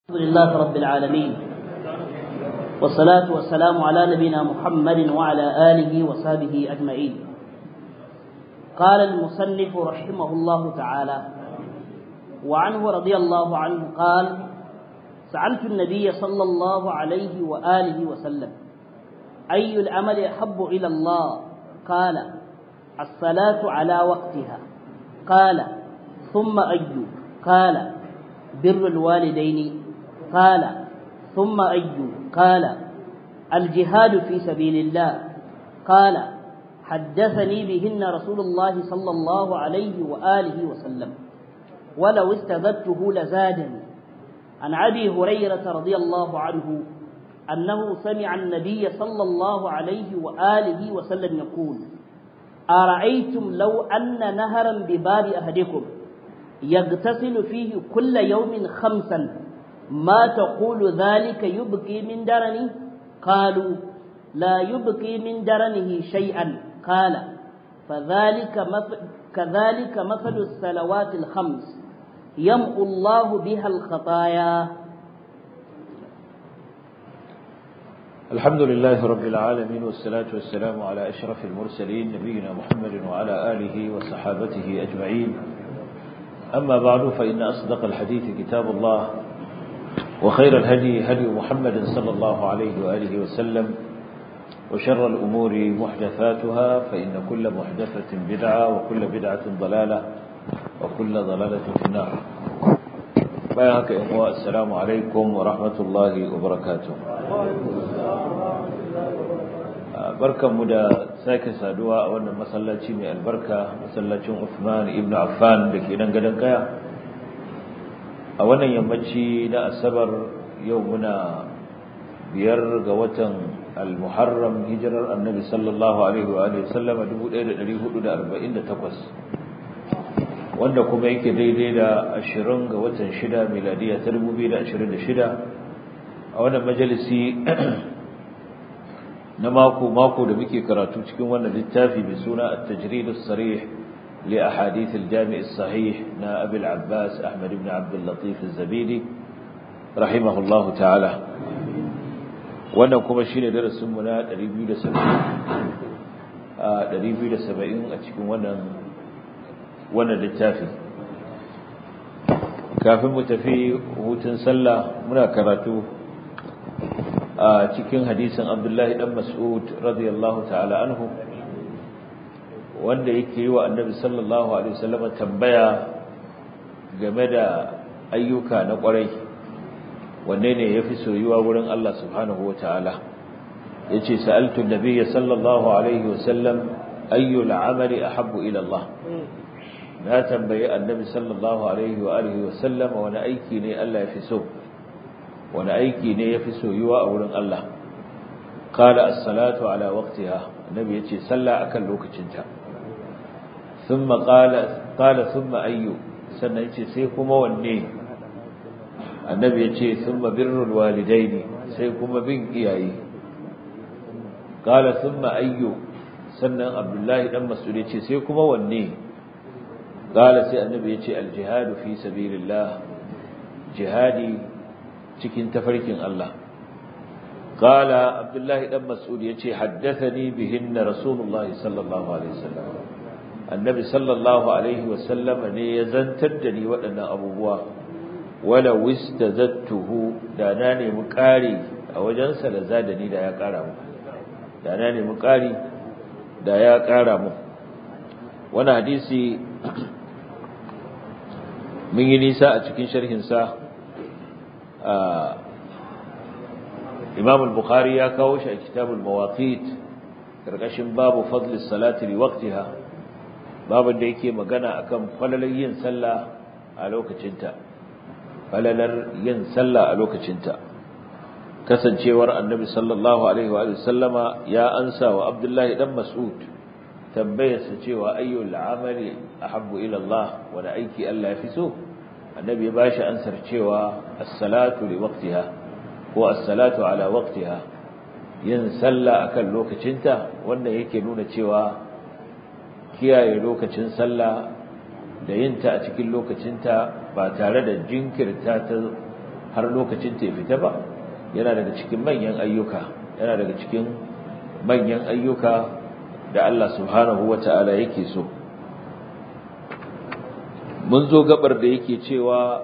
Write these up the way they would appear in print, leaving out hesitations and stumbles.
الحمد لله رب العالمين والصلاة والسلام على نبينا محمد وعلى آله وصحبه أجمعين. قال المصنف رحمه الله تعالى: وعنه رضي الله عنه قال: سألت النبي صلى الله عليه وآله وسلم: أي العمل أحب إلى الله؟ قال: الصلاة على وقتها. قال: ثم أي؟ قال: بر الوالدين. قال: ثم أي؟ قال: الجهاد في سبيل الله. قال: حدثني بهن رسول الله صلى الله عليه وآله وسلم، ولو استزدته لزادني. عن أبي هريرة رضي الله عنه أنه سمع النبي صلى الله عليه وآله وسلم يقول: أرأيتم لو أن نهرا بباب أحدكم يغتسل فيه كل يوم 5 ما تقول ذلك يبقي من درنه؟ قالوا: لا يبقي من درنه شيئا. قال: كذلك مثل الصلوات 5 يمحو الله بها الخطايا. الحمد لله رب العالمين، والصلاة والسلام على أشرف المرسلين نبينا محمد وعلى آله وصحابته أجمعين. أما بعد، فإن أصدق الحديث كتاب الله، وخير الهدي هدي محمد صلى الله عليه وآله وسلم، وشر الأمور محدثاتها، فإن كل محدثة بدعة، وكل بدعة ضلالة، وكل ضلالة في النار. بارك الله. السلام عليكم ورحمة الله وبركاته. barkanmu da sake saduwa a wannan masallaci mai albarka, masallacin Uthman ibn Affan da ke nan gadon kaya, a wannan yammaci na Asabar. Yau muna 5 ga watan Al-Muharram, hijirar Annabi sallallahu alaihi wa alihi sallama 1448, wanda kuma yake daidai da 20 ga watan 6 miladiya ta 2026. a wannan majalisi na mako da muke karatu cikin wannan littafi mai suna At-Tajrid as-Sarih li Ahadith al-Jami' as-Sahih na Abi al-Abbas Ahmad ibn Abd al-Latif az-Zabidi rahimahullahu ta'ala. Wannan kuma shine darasin mu na 270 a cikin wannan littafi. Kafin mu tafi hutun sallah, muna karatu a cikin hadisin Abdullahi dan Mas'ud radiyallahu ta'ala anhu, wanda yake yi wa Annabi sallallahu alaihi wasallam tambaya game da ayyuka na kwarai, wanne ne yafi soyuwa wurin Allah subhanahu wataala. Yace sa'altu an-nabiyya sallallahu alaihi wasallam ayyul amali ahabbu ila Allah. Na tambayi Annabi sallallahu alaihi wa alihi wasallam wani aiki ne Allah yafi so, wani aiki ne ya fi soyuwa a wurin Allah. Qala as-salatu ala waqtiha. Annabi yace sallah akan lokacinta. Thumma qala thumma ayyu. Sannan yace sai kuma wanne? Annabi yace thumma birrul walidaini, sai kuma bin iyaye. Qala thumma ayyu. Sannan Abdullahi dan Mas'ud yace sai kuma wanne? Qala sai Annabi yace al-jihadu fi sabilillah, jihadi cikin tafarkin Allah. Qala Abdullahi dan Mas'ud yace haddathani bihinna Rasulullahi sallallahu alaihi wasallam. Annabi sallallahu alaihi wasallam ne ya zantar da ni waɗannan abubuwa. Wala wistazattuhu, da na nemi ƙari a wajensa da zadani da ya ƙara mu. Da na nemi ƙari da ya ƙara mu. Wannan hadisi mun yi nisa a cikin sharhin sa. Imam al-Bukhari ya kawo shi a kitabul mawaqit karkashin babu fadlis salati li waqtiha, babin da yake magana akan falalar yin sallah a lokacinta. Kasancewar Annabi sallallahu alaihi wa sallama ya ansa wa Abdullahi dan Mas'ud tambayarsa cewa ayyul amali ahabbu ila Allah, wani aiki Allah ya fi so. Annabi ya bashi ansar cewa as-salatu li waqtiha ko as-salatu ala waqtiha, yin sallah akan lokacinta. Wannan yake nuna cewa kiyaye lokacin sallah da yin ta a cikin lokacinta ba tare da jinkirta ta har lokacin ta fita ba yana daga cikin manyan ayyuka da Allah subhanahu wata'ala yake so. Mun zo gabar da yake cewa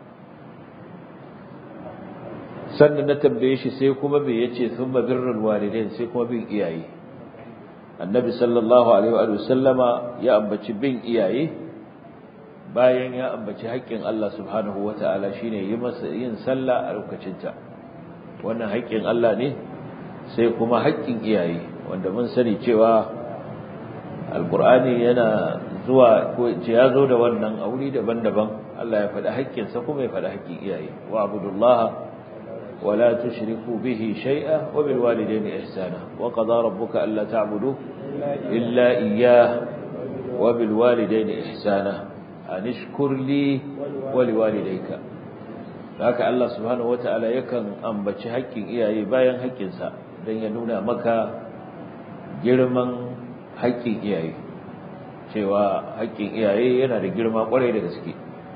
sannan na tambaye shi sai kuma me yace thumma birrul walidain, sai kuma bin iyaye. Annabi sallallahu alaihi wa sallama ya ambaci bin iyaye bayan ya ambaci haƙƙin Allah subhanahu wata'ala shine yin sallah a lokacinta. Wannan haƙƙin Allah ne, sai kuma haƙƙin iyaye wanda mun sani cewa alqur'ani yana zuwa ko ya zo da wannan aure daban-daban. Allah ya faɗi haƙƙinsa kuma ya faɗi haƙƙin iyaye. Wa abudullaha wa la tushriku bihi shay'a wa bil walidayni ihsana wa qada rabbuka alla ta'budu illa iyyah wa bil walidayni ihsana an ishkur li wa liwalidayka. Haka Allah subhanahu wataala yakan ambaci haƙƙin iyaye bayan haƙƙinsa don ya nuna maka girman haƙƙin iyaye, cewa haƙƙin iyaye yana da girma ƙwarai da gaske.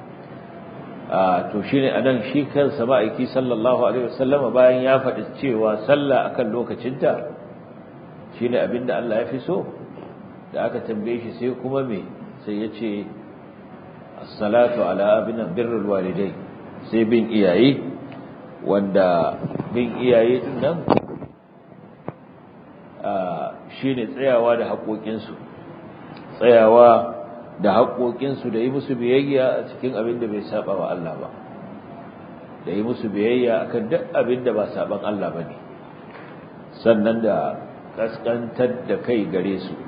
To shine anan shi kansa ma'aiki sallallahu alaihi wasallam bayan ya faɗi cewa sallah akan lokacinta shine abinda Allah ya fi so, da aka tambaye shi sai kuma me, sai ya ce as-salatu ala birrul walidai, sai bin iyaye, wanda bin iyaye din nan shine tsayawa da haƙoƙinsu da yi musu biyayya a cikin abin da bai saba wa Allah ba, da yi musu biyayya akan duk abin da ba saban Allah bane, sannan da kaskantar da kai gare su.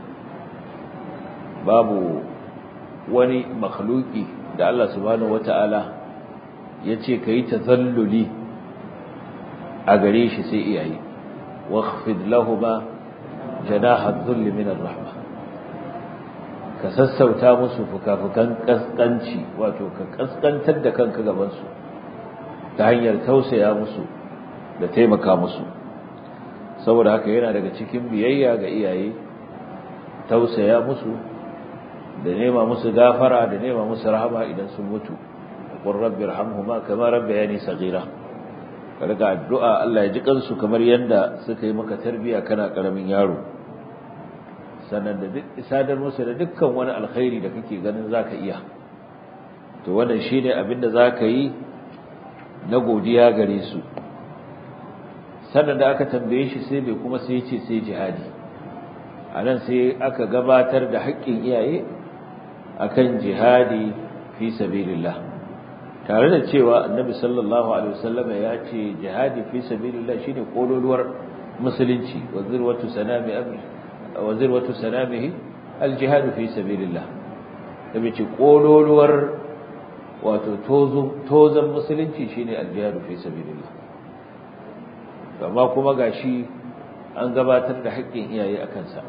Babu wani makhluki da Allah subhanahu wata'ala yace kai tazalluli a gare shi sai iyaye. wakhfid lahumma janaha dhulli min ar-rahmah, ka sassauta musu fukafukan kaskanci, wato ka kaskantar da kanka gaban su ta hanyar tausaya musu da taimaka musu. Saboda haka yana daga cikin biyayya ga iyaye tausaya musu da nema musu gafara da nema musu rahama idan sun mutu. qur rabbi irhamhuma kama rabbayani saghira, ka riga addu'a Allah ya ji kansu kamar yanda suka yi maka tarbiya kana karamin yaro. Sannan da duk isadar musu da dukkan wani alkhairi da kake ganin zaka iya, to wannan shine abin da zaka yi na godiya gare su. Sannan da aka tambaye shi sai bai kuma sai yace sai jihadi. Anan sai aka gabatar da haƙƙin iyaye akan jihadi fi sabilillah, tare da cewa annabi sallallahu alaihi wasallam ya ce jihadi fi sabilillah shine kololuwar musulunci, wa zirwatu sanamihi aljihad fi sabilillah. Da ce kololuwar wato tozan musulunci shine aljihad fi sabilillah. Amma kuma gashi an gabatar da haƙƙin iyaye akan sa,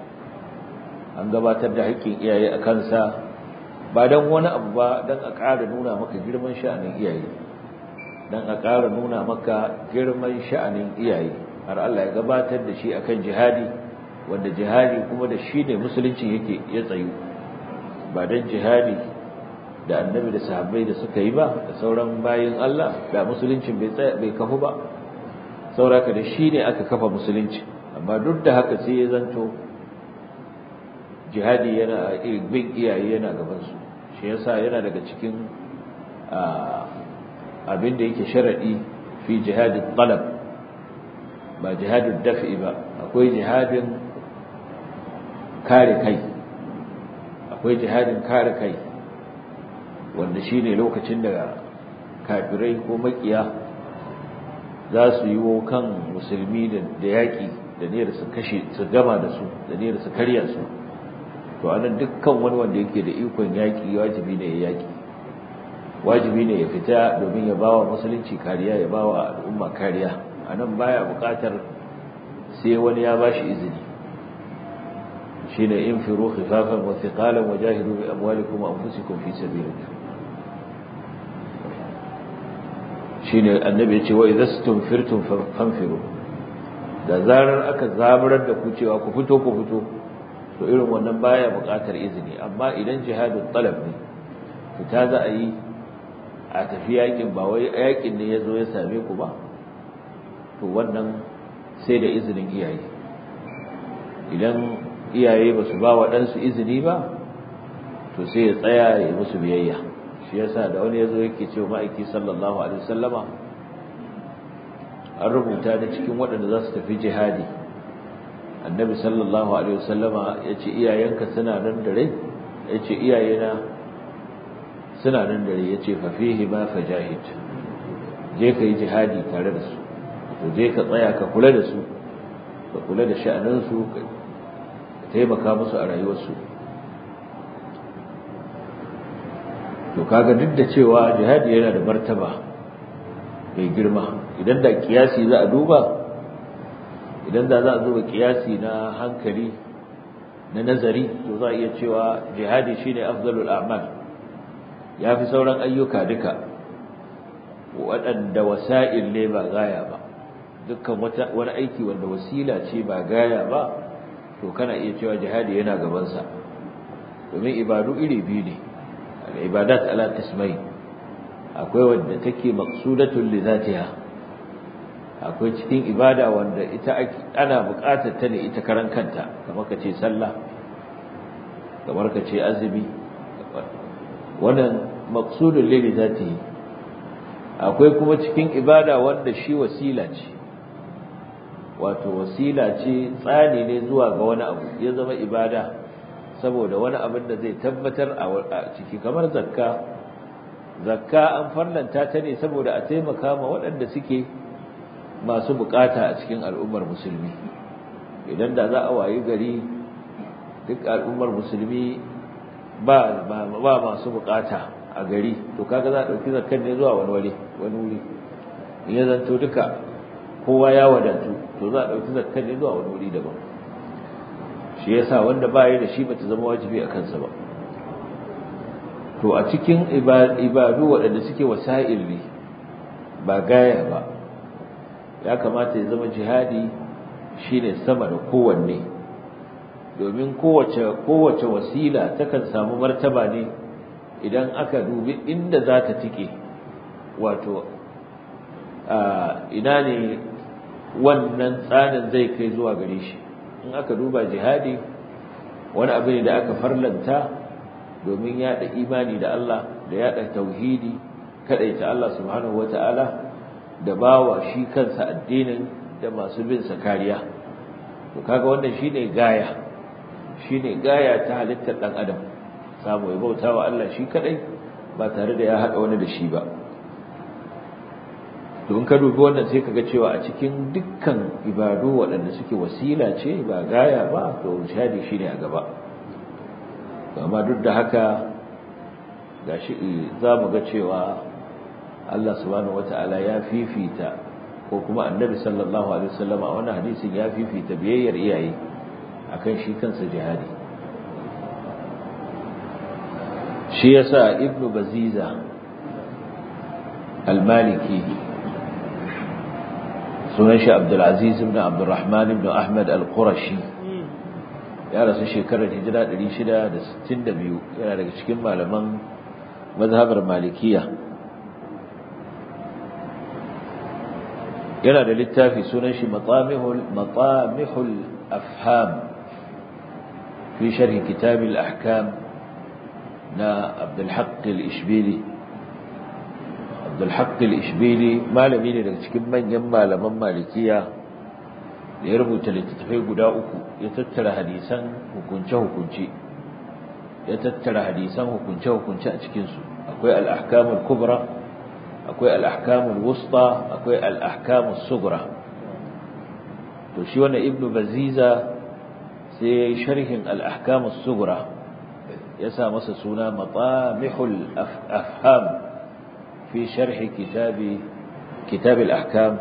ba dan wani abu ba, dan a ƙara nuna maka girman sha'anin iyaye, har Allah ya gabatar da shi akan jihadi, wanda jihadi kuma da shi ne musulunci yake ya tsayu, ba dan jihadi da annabi da sahabbai da suka yi ba da sauran bayin Allah da musuluncin bai kafu ba. Sauraka da shi ne aka kafa musulunci, amma duk da haka sai ya zanto jihadi yana bin iyaye yana gabansu. Shi yasa yana daga cikin abin da yake sharadi fi jihadin talab, ba jihadin daf'i ba. Akwai jihadin kare kai, wanda shine lokacin da kafirai ko makiya za su yi wo kan musulmi da yaƙi da niyyar su kashe su gama da su, da niyyar su karya su. To anan dukkan wani wanda yake da ikon yaƙi wajibi ne ya yaƙi, wajibi ne ya fita domin ya bawa musulunci kariya, ya bawa al'umma kariya. Anan baya buƙatar sai wani ya bashi izini. Shine infiru khifafan wa thiqalan wajahidu bi amwalikum wa anfusikum fi sabilillah. Shine annabi ya ce wa idhastum firtum fanfiru, da zarar aka zaburar da ku cewa ku fito, to irin wannan baya buƙatar izini. Amma idan jihadul talab ne, fita za a yi a tafi yakin ba wai yakin ne ya zo ya same ku ba to wannan sai da izinin iyaye idan iyaye ba su ba waɗansu izini ba to sai ya tsaya ya yi musu biyayya shi yasa da wani ya zo yake cewa ma'aiki sallallahu alaihi wasallama an rubuta da cikin waɗanda za su tafi jihadi annabi sallallahu alaihi wasallama ya ce iyayenka suna nan da rai ya ce iyayena suna nan da rai ya ce fafihi ma fajahid je ka yi jihadi tare da su to je ka tsaya ka kula da su ka kula da sha'aninsu ka taimaka musu a rayuwarsu to kaga duk da cewa jihadi yana da martaba mai girma idan da kiyasi za a duba idan da za a duba kiyasi na hankali na nazari to za a iya cewa jihadi shine afdalul a'mal yafi sauran ayyuka duka waɗanda wasa'il ne ba gaya ba dukkan wani aiki wanda wasila ce ba gaya ba to kana iya cewa jihadi yana gabansa domin ibadu iri biyu ne al-ibadat ala qismayn akwai wanda take maqsudatun li zatiha akwai cikin ibada wanda ita ana buƙatar ta ne ita karan kanta kamar ka ce sallah kamar ka ce azumi wannan maqsudun li zatihi akwai kuma cikin ibada wanda shi wasila ce wato wasila ce tsani ne zuwa ga wani abu ya zama ibada saboda wani abin da zai tabbatar a ciki kamar zakka an farlanta ta ne saboda a taimaka ma waɗanda suke masu bukata a cikin al'ummar musulmi idan da za a wayi gari duk al'ummar musulmi ba masu bukata a gari to kaga za a ɗauki zakkan ne zuwa wani wuri in ya zanto duka kowa ya wadatu to za a ɗauki zakkan ne zuwa wani wuri daban shi yasa wanda ba ya da shi bata zama wajibi a kansa ba to a cikin ibadu waɗanda suke wasa'il ne ba gaya ba ya kamata ya zama jihadi shine sama da kowanne domin kowace wasila takan samu martaba ne idan aka dubi inda za ta tike wato ina ne wannan tsanin zai kai zuwa gare shi in aka duba jihadi wani abu ne da aka farlanta domin yaɗa imani da Allah da yaɗa tauhidi kadaita Allah subhanahu wataala da bawa shi kansa addinin da masu bin sa kariya to kaga wannan shine gaya ta halittar dan adam samu ya bautawa Allah shi kadai ba tare da ya hada wani da shi ba to in ka dubi wannan sai kaga cewa a cikin dukkan ibadu waɗanda suke wasila ce ba gaya ba to jihadi shine a gaba amma duk da haka gashi za mu ga cewa Allah subhanahu wataala ya fifita ko kuma annabi sallallahu alaihi wasallam a wannan hadisin ya fifita biyayyar iyaye akan shi kansa jihadi shi yasa ibnu baziza al-maliki sunan shi Abdul Aziz ibn Abdul Rahman ibn Ahmad al-Qurashi ya rasu shekarar hijira 662 yana daga cikin malaman mazhabar malikiya yana da littafi sunan shi matamihul afham fi sharh kitab al-ahkam na Abdul Haqq al-Ishbili Abdul Haqq al-Ishbili malami ne daga cikin manyan malaman malikiya da ya rubuta littattafai guda uku ya tattara hadisan hukunce-hukunce a cikinsu akwai al-ahkamul kubra akwai al-ahkamul wusta akwai al-ahkamus sughra to shi wannan ibnu baziza sai ya yi sharhin al-ahkamus sughra ya sa masa suna matamihul afham fi sharhi kitab al-ahkam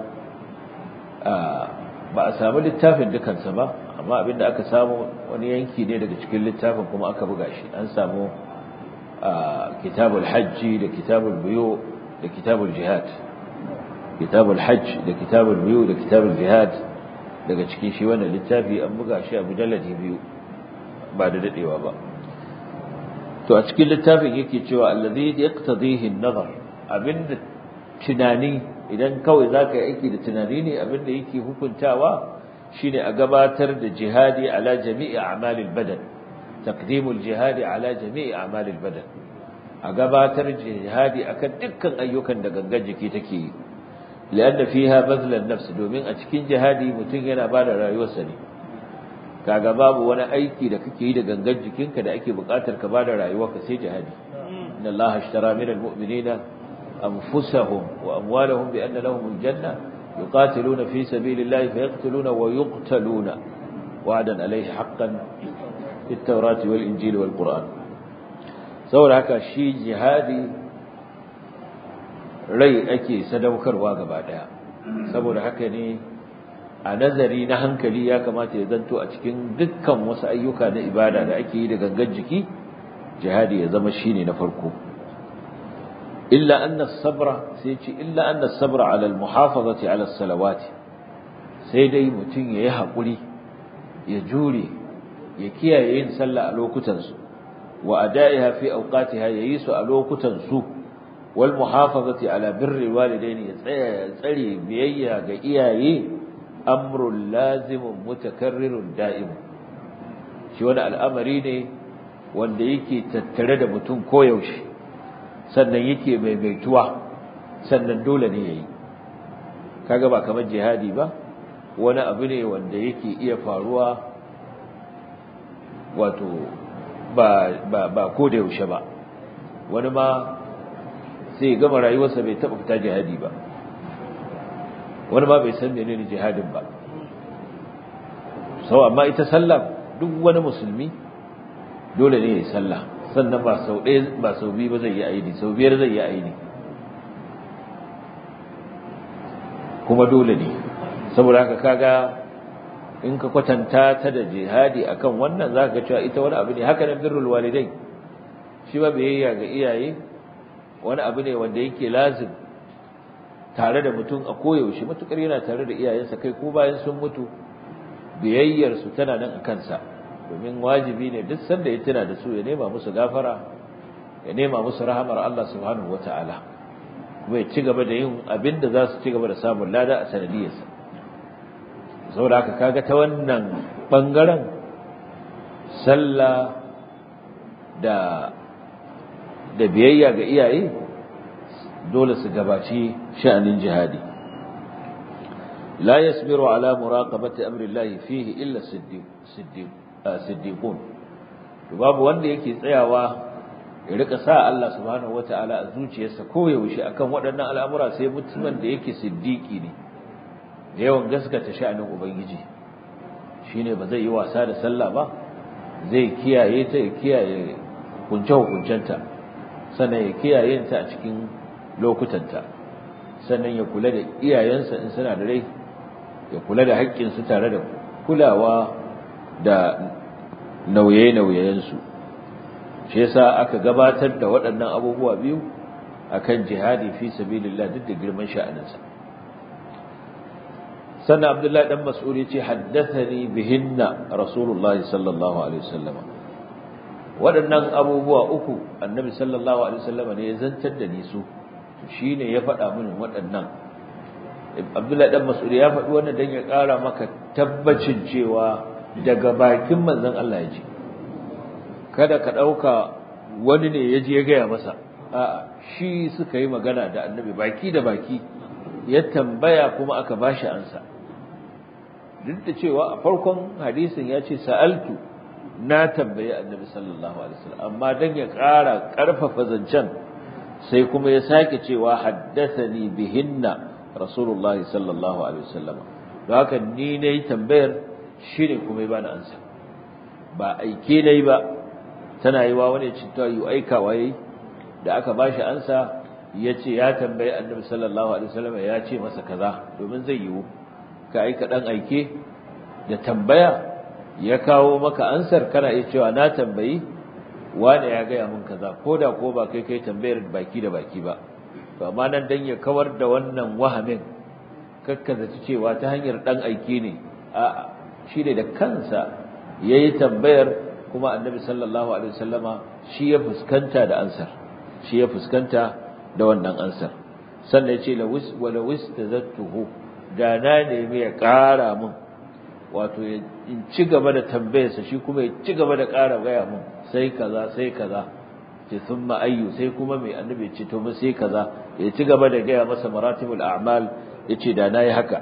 ba a samu littafin dukansa ba amma abinda aka samu wani yanki ne daga cikin littafin kuma aka buga shi an samu kitabul hajji da kitabul buyu da kitabul jihad kitabul hajj da kitabul buyu da kitabul jihad daga cikin shi wannan littafi an buga shi a mujalladi 2 ba da dadewa ba to a cikin littafin yake cewa alladhi yaqtadihi an-nazar abinda tunani idan kawai zaka yi aiki da tunani ne abinda yake hukuntawa shine a gabatar da jihadi ala jami'i a'malil badan taqdimul jihadi ala jami'i a'malil badan a gabatar jihadi akan dukkan ayyukan da gangan jiki take yi lianna fiha bazlan nafs domin a cikin jihadi mutum yana bada rayuwarsa ne kaga babu wani aiki da kake yi da gangan jikinka da ake buƙatar ka bada rayuwarka sai jihadi inna allaha ashtara minal mu'minina anfusahum wa amwalahum bi anna lahumul janna yuqatiluna fi sabilillahi fayaqtuluna wa yuqtaluna wa'dan alayhi haqqan fit tawrati wal injili wal qur'an saboda haka shi jihadi rai ake sadaukarwa gaba daya saboda haka ne a nazari na hankali ya kamata ya zanto a cikin dukkan wasu ayyuka na ibada da ake yi da gangan jiki jihadi ya zama shine na farko illa anna as-sabra sai ce illa anna as-sabra ala al-muhafazati ala as-salawat sai dai mutun yayi hakuri ya jure ya kiyaye yin sallah a lokutan su wa ada'iha fi awqatiha yayi su a lokutan su wal muhafazati ala birri walidaini ya tsare biyayya ga iyaye amrun lazimun mutakarrirun da'im shi wani al'amari ne wanda yake tattare da mutum koyaushe sannan yake maimaituwa sannan dole ne yayi kaga ba kamar jihadi ba wani abu ne wanda yake iya faruwa wato ba ko da yaushe ba wani ma sai gama rayuwarsa bai taba fita jihadi ba wani ma bai san menene jihadin ba sau amma ita sallah duk wani musulmi dole ne ya yi sallah sannan ba sau ɗaya ba sau biyu ba zai yi aini sau biyar zai yi aini kuma dole ne saboda haka kaga in ka kwatanta ta da jihadi akan wannan zaka ga cewa ita wani abu ne haka nan birrul walidai shi ba biyayya ga iyaye wani abu ne wanda yake lazim tare da mutum a koyaushe matukar yana tare da iyayensa kai ko bayan sun mutu biyayyar su tana nan a kansa domin wajibi ne duk sanda ya tuna da su ya nema musu gafara ya nema musu rahamar Allah subhanahu wataala kuma ya ci gaba da yin abin da za su ci gaba da samun lada a sanadiyarsa saboda haka kaga ta wannan bangaren sallah da biyayya ga iyaye dole su gabaci sha'anin jihadi la yasbiru ala muraqabati amri Allah fihi illa siddiqun babu wanda yake tsayawa ya rika sa Allah subhanahu wataala a zuciyarsa koyaushe akan waɗannan al'amura sai mutumin da yake siddiqi ne yawan gaskata sha'anin ubangiji shine ba zai yi wasa da sallah ba zai kiyaye ta ya kiyaye hukuncenta sannan ya kiyaye ta a cikin lokutanta sannan ya kula da iyayensa in suna da rai ya kula da haƙƙinsu tare da kulawa da nauye-nauyensu shi yasa aka gabatar da waɗannan abubuwa biyu akan jihadi fi sabilillah duk da girman sha'aninsa sannan Abdullahi dan Mas'ud yace haddathani bihinna Rasulullahi sallallahu alaihi wasallam waɗannan abubuwa uku Annabi sallallahu alaihi wasallam ne ya zantar da ni su shine ya faɗa mini waɗannan Abdullahi dan Mas'ud ya faɗi wannan dan ya ƙara maka tabbacin cewa daga bakin manzon Allah ya ji kada ka ɗauka wani ne ya je ya gaya masa a'a shi suka yi magana da Annabi baki da baki ya tambaya kuma aka bashi ansa duk da cewa a farkon hadisin ya ce sa'altu na tambayi Annabi sallallahu alaihi wasallam amma dan ya ƙara ƙarfafa zancen sai kuma ya sake cewa haddathani bihinna rasulullahi sallallahu alaihi wasallam don haka ni nayi tambayar shine kuma ya bani ansa ba aike nayi ba tana yi wa wani cinta yi aikawa yayi da aka bashi ansa yace ya tambayi Annabi sallallahu alaihi wasallam ya ce masa kaza domin zai yiwu ka aika dan aike da tambaya ya kawo maka ansar kana iya cewa na tambayi wanda ya gaya mun kaza koda ko ba kai tambayar baki da baki ba to amma nan dan ya kawar da wannan wahamin kakkaza cewa ta hanyar dan aike ne a shi ne da kansa yayi tambayar kuma Annabi sallallahu alaihi wasallama shi ya fuskanta da ansar shi ya fuskanta da wannan ansar sannan ya ce wala wistazattuhu da na nemi ya ƙara mun wato in ci gaba da tambayarsa shi kuma ya ci gaba da ƙara gaya mun sai kaza ce thumma ayyu sai kuma mai annabi ya ce to mu sai kaza ya ci gaba da gaya masa maratibul a'mal yace da nayi haka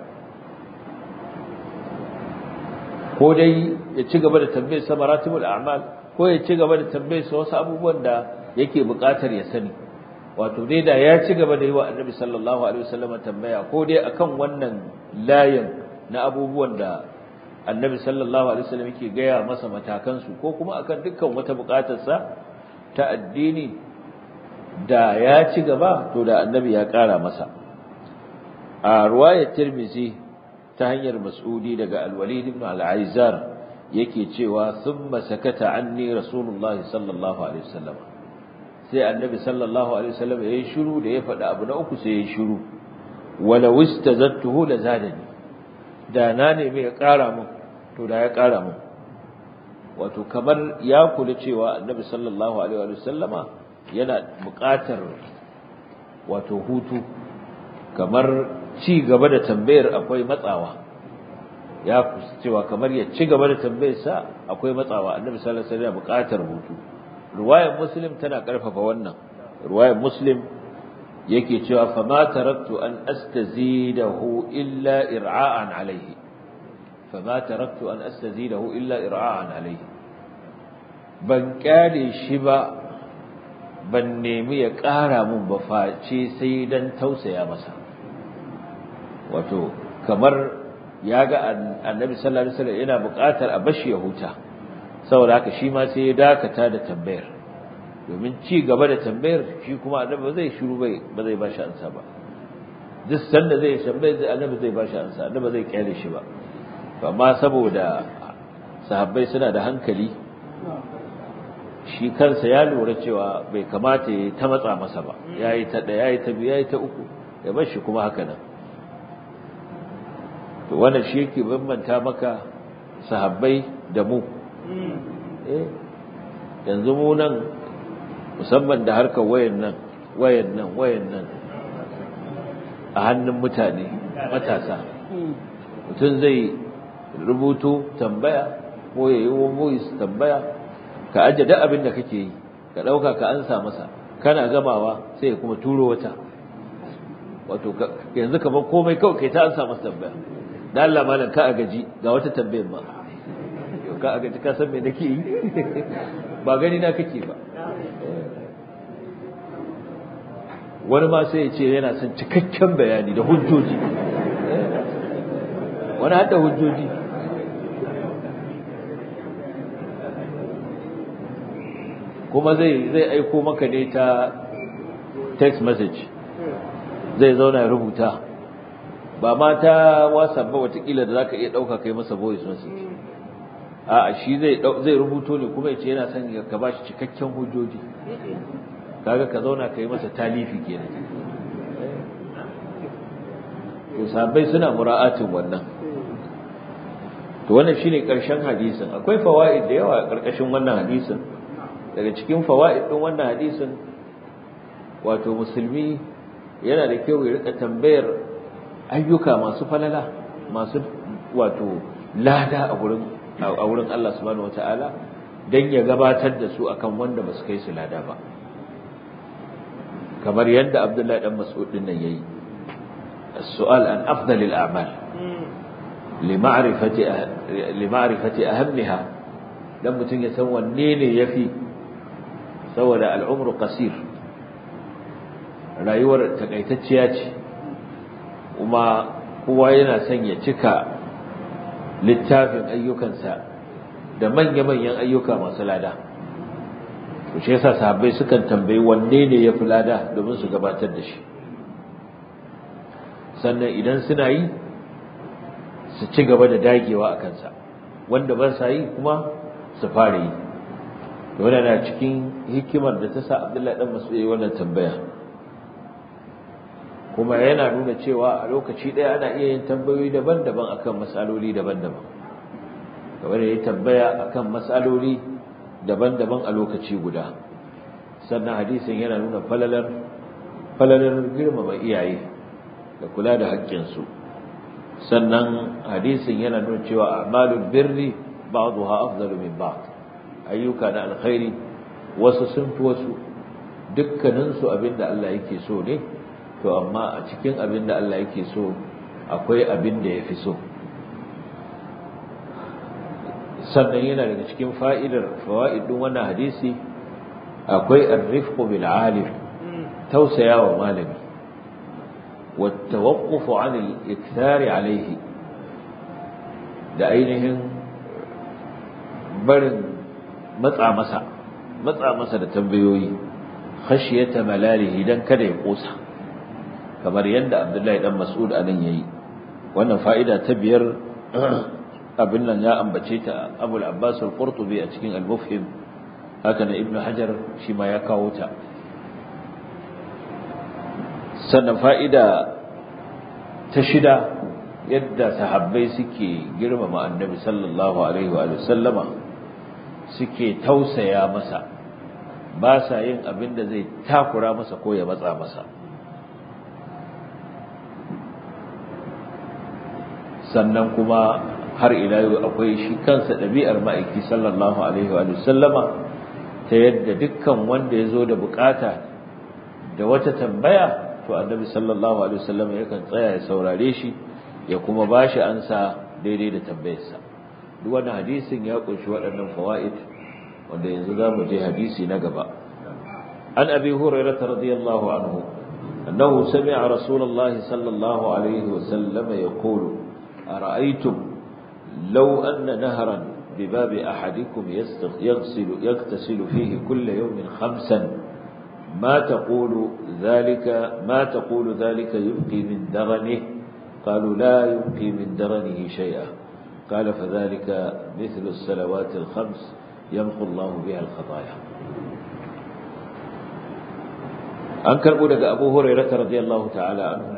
ko dai ya ci gaba da tambayarsa maratibul a'mal ko ya ci gaba da tambayarsa wasu abubuwan da yake buƙatar ya sani wato dai da ya ci gaba da yi wa annabi sallallahu alaihi wasallam tambaya ko dai akan wannan layin na abubuwan da annabi sallallahu alaihi wasallam yake gaya masa matakan su ko kuma akan dukkan wata buƙatar sa ta addini da ya ci gaba to da annabi ya ƙara masa a riwayar Tirmidhi ta hanyar Mas'udi daga Al-Walid ibn Al-Aizar yake cewa thumma sakata anni rasulullahi sallallahu alaihi wasallam sai annabi sallallahu alaihi wasallam yayi shiru da ya faɗa abu na uku sai yayi shiru wala wistazattuhu la zadani da na nemi ya ƙara mun to da ya ƙara mun wato kamar ya kula cewa annabi sallallahu alaihi wasallama yana buƙatar wato hutu kamar ci gaba da tambayar akwai matsawa ya cewa kamar ya ci gaba da tambayar sa akwai matsawa annabi sallallahu alaihi wasallam buƙatar hutu riwayar muslim tana karfafa wannan riwayar muslim yake cewa fa ma taraktu an astazidahu illa ir'a'an alayhi fa ma taraktu an astazidahu illa ir'a'an alayhi ban kyale shi ba ban nemi ya ƙara mun ba face sai dan tausaya masa wato kamar ya ga annabi sallallahu alaihi wasallam yana buƙatar a bashi ya huta saboda haka shi ma sai ya dakata da tambayar domin ci gaba da tambayar shi kuma annabi ba zai shiru ba zai bashi ansa ba duk sanda zai tambaye annabi zai bashi ansa annabi zai kyale shi ba amma saboda sahabbai suna da hankali shi kansa ya lura cewa bai kamata ya ta matsa masa ba yayi ta ɗaya yayi ta biyu yayi ta uku ya bar shi kuma haka nan to wannan shi yake bambanta maka sahabbai da mu yanzu mu nan musamman da harkar wayan nan a hannun mutane matasa mutum zai rubuto tambaya ko ya yi voice tambaya ka ajiye duk abin da kake yi ka ɗauka ka ansa masa kana gamawa sai ya kuma turo wata wato yanzu kamar komai kawai kai ta ansa masa tambaya da Allah malam ka a gaji ga wata tambayar ma ka a gaji ka san me nake yi ba gani na kake ba wani ma sai ya ce yana son cikakken bayani da hujjoji wani hada hujjoji kuma zai aiko maka ne ta text message zai zauna ya rubuta ba ma ta WhatsApp ba watakila da zaka iya dauka kai masa voice message a'a shi zai rubuto ne kuma yace yana son ka bashi cikakken hujjoji kaga ka zauna kai masa talifi kenan to sahabbai suna mura'atin wannan to wannan shine karshen hadisin akwai fawaid da yawa a karkashin wannan hadisin daga cikin fawaid din wannan hadisin wato musulmi yana da kyau ya rika tambayar ayyuka masu falala masu wato lada a wurin Allah subhanahu wataala dan ya gabatar da su akan wanda basu kai su lada ba kamar yadda Abdullahi dan Mas'ud din nan yayi as-su'al an afdalil a'mal limarifati ahammiha dan mutun ya san wanne ne yafi saboda al'umru qasir rayuwar takaitacciya ce kuma kowa yana son ya cika littafin ayyukansa da manya-manyan ayyuka masu lada to shi yasa sahabbai sukan tambayi wanne ne yafi lada domin su gabatar da shi sannan idan suna yi su ci gaba da dagewa a kansa wanda ba sa yi kuma su fara yi wannan na cikin hikimar da ta sa Abdullahi dan Mas'ud wannan tambaya kuma yana nuna cewa a lokaci ɗaya ana iya yin tambayoyi daban-daban akan matsaloli daban-daban kamar ya tambaya akan matsaloli daban-daban a lokaci guda sannan hadisin yana nuna falalar falalar girmama iyaye da kula da haƙƙinsu. Sannan hadisin yana nuna cewa a'malul birri ba'daha afdalu min ba'd, ayyuka na alkhairi wasu sun fi wasu, dukkanin su abinda Allah yake so ne, to amma a cikin abinda Allah yake so akwai abinda yafi so. Sannan yana daga cikin fawaidin wannan hadisi akwai ar-rifqu bil alim, tausayawa malami, wa tawaqqufu 'an al-ikthar alayhi, da ainihin barin matsa masa da tambayoyi, khashiyata malalihi, dan kada ya kosa, kamar yadda Abdullahi dan Mas'ud anan yayi. Wannan fa'ida ta biyar abin nan ya ambace ta Abu al-Abbas al-Qurtubi a cikin al-Mufhim, haka na Ibn Hajar shi ma ya kawo ta. Sannan fa'ida ta shida, yadda sahabbai suke girmama Annabi sallallahu alaihi wa sallama, suke tausaya masa, ba sa yin abin da zai takura masa ko ya matsa masa. Sannan kuma har ila yau akwai shi kansa ɗabi'ar ma'aiki sallallahu alaihi wa sallama, ta yadda dukkan wanda ya zo da bukata da wata tambaya, to Annabi sallallahu alaihi wa sallama yakan tsaya ya saurare shi ya kuma bashi ansa daidai da tambayarsa. Duk wannan hadisin ya kunshi waɗannan fawaid, wanda yanzu zamu je hadisi na gaba. An Abi Hurairah radiyallahu anhu annahu sami'a Rasulullah sallallahu alaihi wa sallama yaqulu ara'aytum law anna nahran بباب أحدكم يغتسل فيه كل يوم 5 ما تقول ذلك يبقي من درنه قالوا لا يبقي من درنه شيئا قال فذلك مثل الصلوات ال5 يمحو الله بها الخطايا. أنكر بودك أبو هريرة رضي الله تعالى عنه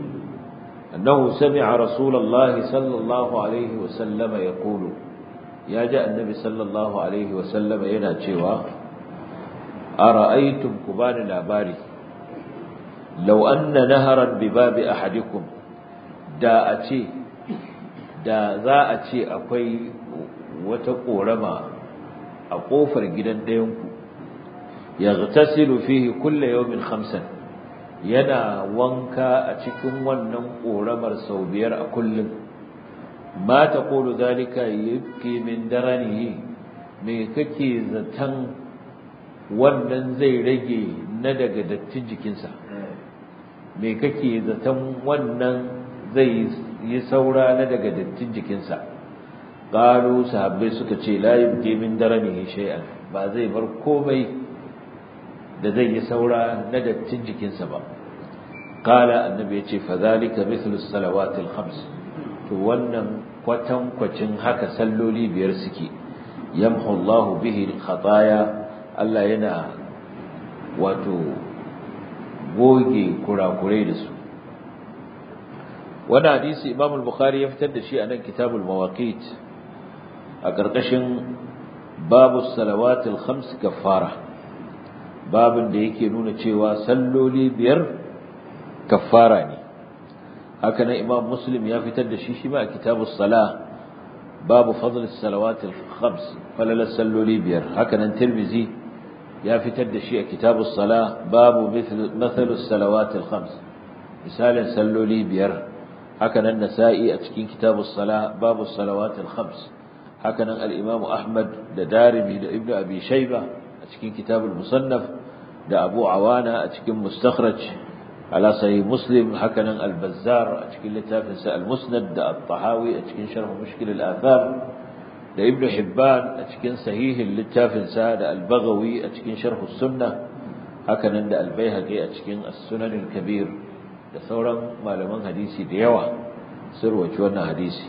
أنه سمع رسول الله صلى الله عليه وسلم يقول، يا جاء النبي صلى الله عليه وسلم yana cewa ara'aytum kubani labari law anna naharan bi babi ahadikum, da za a ce akwai wata korama a kofar gidan ɗayanku, yaghtasilu fihi kullu yawmin 5, yana wanka a cikin wannan koramar sau 5 a kullum. ما تقول ذلك يبكي من درنه، me kake zaton wannan zai rage na daga dattin jikinsa, me kake zaton wannan zai yi saura na daga dattin jikinsa? qalu, sahabbai suka ce la yubqi min daranihi shay'an, ba zai bar komai da zai yi saura na dattin jikinsa ba. qala, annabi yace fa zalika mithlu as-salawati al-khams, to wannan kwatankwacin haka salloli 5 suke. yamhu Allahu bihi al-khataya, Allah yana wato goge kurakurai da su. Wannan hadisi Imam al-Bukhari ya fitar da shi a nan Kitabul Mawaqit a ƙarƙashin babu salawatil 5 kaffara, babin da yake nuna cewa salloli 5 kaffara ne. haka nan Imam Muslim ya fitar da shi ma a Kitabus Salah, babu fadl as-salawatil 5, falalas salloli 5. haka nan Tirmidhi ya fitar da shi a Kitabus Salah, babu mathalus salawatil 5, misalin salloli 5. haka nan Nasa'i a cikin Kitabus Salah, babu salawatil 5. haka nan al-Imam Ahmad da Darimi da Ibn Abi Shayba a cikin Kitabul Musannaf, da Abu Awana a cikin Mustakhraj على صحيح مسلم. هكذا البزار أشكل لتافنس المسند، الطحاوي أشكل شرح مشكل الآثار، ابن حبان أشكل صحيح لتافنس، البغوي أشكل شرح السنة. هكذا البيهقي أشكل السنن الكبير. ثورا ما لمن حديثي ديوة سروة جوانا حديثي.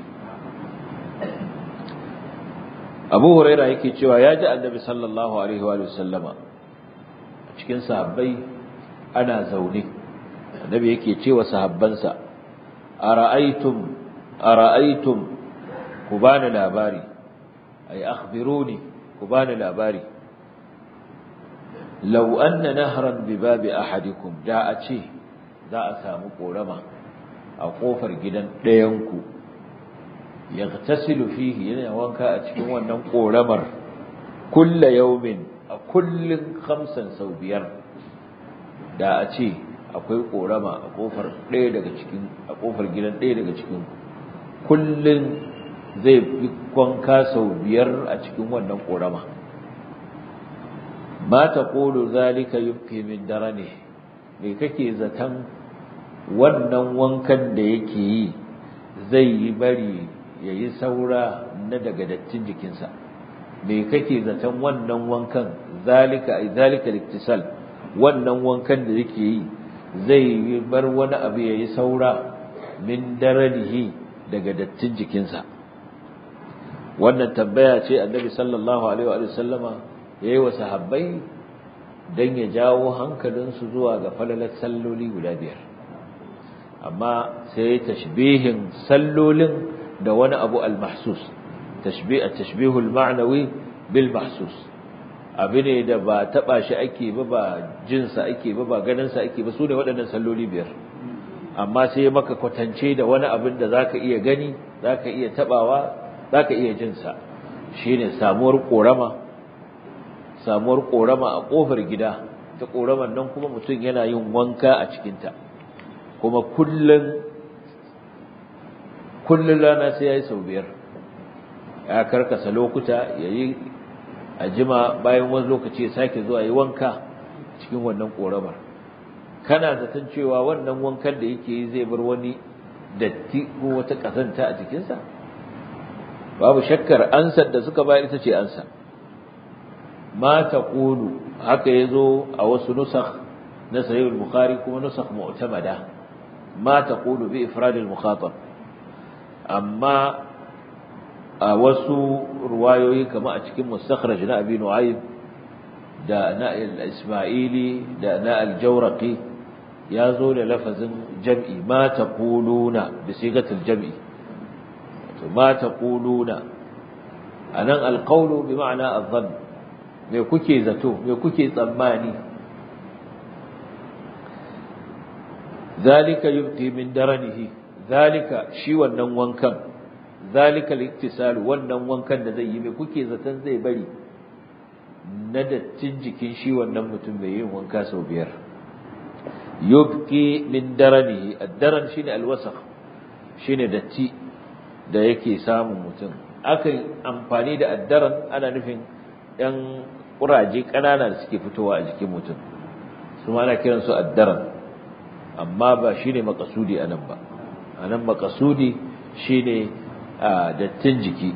أبو هريرة يكي تشوى ياجأ النبي صلى الله عليه وآله وسلم أشكل صحابي أنا زوني. Annabi yake cewa sahabbansa, ara'aytum ku bani labari, ay akhbiruni ku bani labari, law anna nahran bi babi ahadikum da a ce za a samu korama a kofar gidan ɗayanku yaghtasilu fihi yana wanka a cikin wannan koramar kullu yawmin a kullun 5 sau 5 da a ce akwai korama a kofar gidan ɗaya daga cikin kullun zai fi wanka sau 5 a cikin wannan korama ma taqulu zalika yubqi min darani me kake zaton wannan wankan da yake yi zai yi bari yayi saura na daga dattin jikinsa me kake zaton wannan wankan zalika liktisal wannan wankan da yake yi zai bar wani abu yayi saura min daranihi daga dattin jikinsa wannan tambaya ce annabi sallallahu alaihi wa sallama yayi wa sahabbai dan ya jawo hankalinsu zuwa ga falalar salloli guda 5 amma sai tashbihin sallolin da wani abu al-mahsus tashbihu al-ma'nawi bil mahsus abine da ba taba shi ake ba jinsa ake ba ganin sa ake ba su ne waɗannan salloli 5 amma sai maka kwatance da wani abin da zaka iya gani zaka iya tabawa zaka iya jinsa shine samuwar korama a kofar gida ta koramar nan kuma mutum yana yin wanka a cikinta kuma kullun rana sai yayi sau 5 ya karkasa lokuta yayi ajima bayan wani lokaci ya sake zuwa yi wanka cikin wannan koramar kana zaton cewa wannan wankan da yake yi zai bar wani datti ko wata kasanta a jikinsa babu shakkar ansar da suka bayar ita ce ansa ma taqulu haka yazo a wasu nusakh na sahih al-bukhari kuma nusakh mu'tamada ma taqulu bi ifrad al-mukhatab amma a wasu ruwayoyi kamar a cikin mustakhraj na abi nu'aym da na al-isma'ili da na al-jawraqi yazo da lafazin jam'i ma taquluna bi sigatil jam'i to ma taquluna anan al-qawlu bi ma'na adh-dhann me kuke zato me kuke tsammani zalika yubqi min daranihi zalika shi wannan wankan zalika al-iktisal wannan wankan da zai yi me kuke zaton zai bari na dattin jikin shi wannan mutum mai yin wanka sau 5 yubqi min daranihi ad-daran shine al-wasakh shine datti da yake samun mutum akan amfani da ad-daran ana nufin ɗan ƙuraje ƙanana da suke fitowa a jikin mutum su ma ana kiransu ad-daran amma ba shine maqsudi anan ba anan maqsudi shine dattin jiki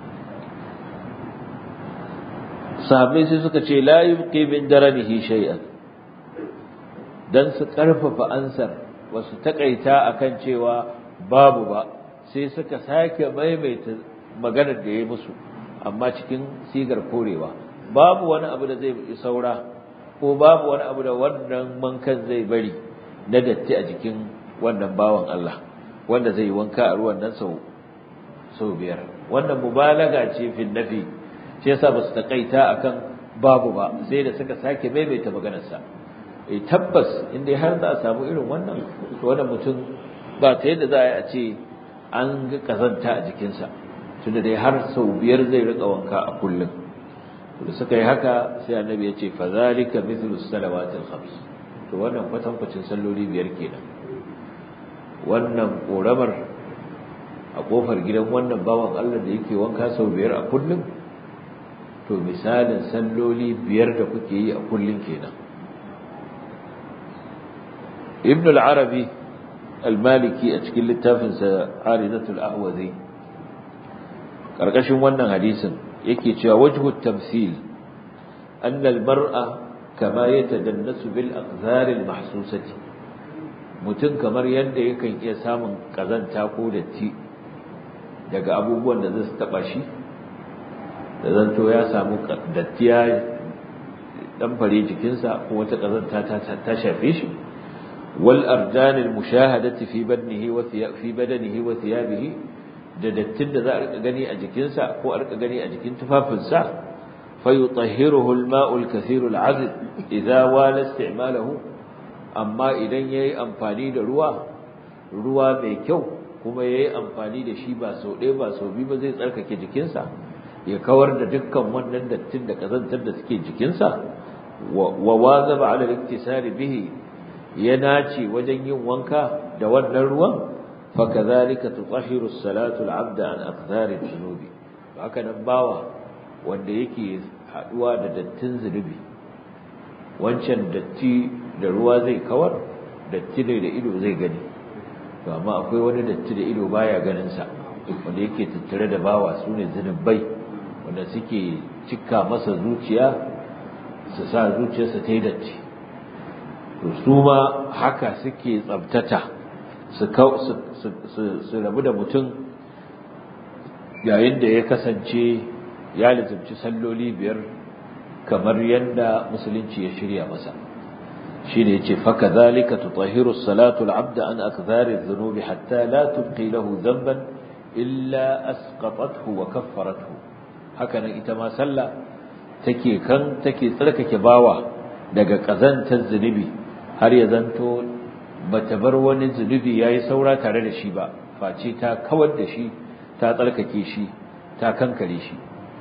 sahabbai sai suka ce la yubqi min daranihi shay'an dan su karfafa ansar wasu takaita akan cewa babu ba sai suka sake maimaita maganar da yayi musu amma cikin sigar korewa babu wani abu da zai saura ko babu wani abu da wannan mankan zai bari na datti a jikin wannan bawan Allah wanda zai wanka a ruwan nan sau 5 wannan mubalaga ce fi nafi shi yasa ba su takaita akan babu ba sai da suka sake maimaita maganar sa tabbas indai har za a samu irin wannan to wannan mutum ba ta yadda za a ce an ga kazanta a jikinsa tunda dai har sau 5 zai rika wanka a kullum da suka yi haka sai annabi ya ce fa zalika mithlu salawatil khams to wannan kwatankwacin salloli 5 kenan wannan koramar a kofar gidan wannan bawan Allah da yake wanka sau 5 a kullum to misalin salloli 5 da kuke yi a kullum kenan ibn al-arabi al-maliki a cikin littafinsa aridatul ahwazi karkashin wannan hadisin yake cewa wajhu tamthil anna al-mar'a kama yatadannasu bil aqdar al-mahsusati mutun kamar yanda yakan iya samun kazanta ko datti daga abubuwan da zai taba shi da zanto ya samu datti ya dan fare jikinsa ko wata kazanta ta shafe shi wal arjan al-mushahadati fi badnihi wa fi badanihi wa thiyabihi da dattin da za a rika gani a jikinsa ko a rika gani a jikin tufafinsa فيطهره الماء الكثير العذب إذا وال استعماله أما إذن يأي أمفاني ruwa mai kyau kuma yayi amfani da shi ba sau ɗaya ba sau biyu ba zai tsarkake jikinsa ya kawar da dukkan wannan dattin da kazantar da suke jikinsa wa wazaba ala al-iktisari bihi ya nace wajen yin wanka da wannan ruwan fa kadhalika tutahhiru as-salatu al-'abda an aqdari dhunubi haka nan bawa wanda yake haduwa da dattin zunubi wancan datti da ruwa zai kawar datti ne da ido zai gani to amma akwai wani datti da ido baya ganin sa wanda yake tattare da bawa sune zunubai wanda suke cika masa zuciya su sa zuciyarsa ta yi datti to su ma haka suke tsabtata su rabu da mutum yayin da ya kasance ya lazimci salloli biyar kamar yadda musulunci ya shirya masa shine yace fa kadhalika tutahhiru as-salatu al-'abda an akdhari adh-dhunubi hatta la tubqi lahu dhanban illa asqatathu wa kaffarathu haka nan ita ma sallah take tsarkake bawa daga kazantar zunubi har ya zanto bata bar wani zunubi yayi saura tare da shi ba face ta kawar da shi ta tsarkake shi ta kankare shi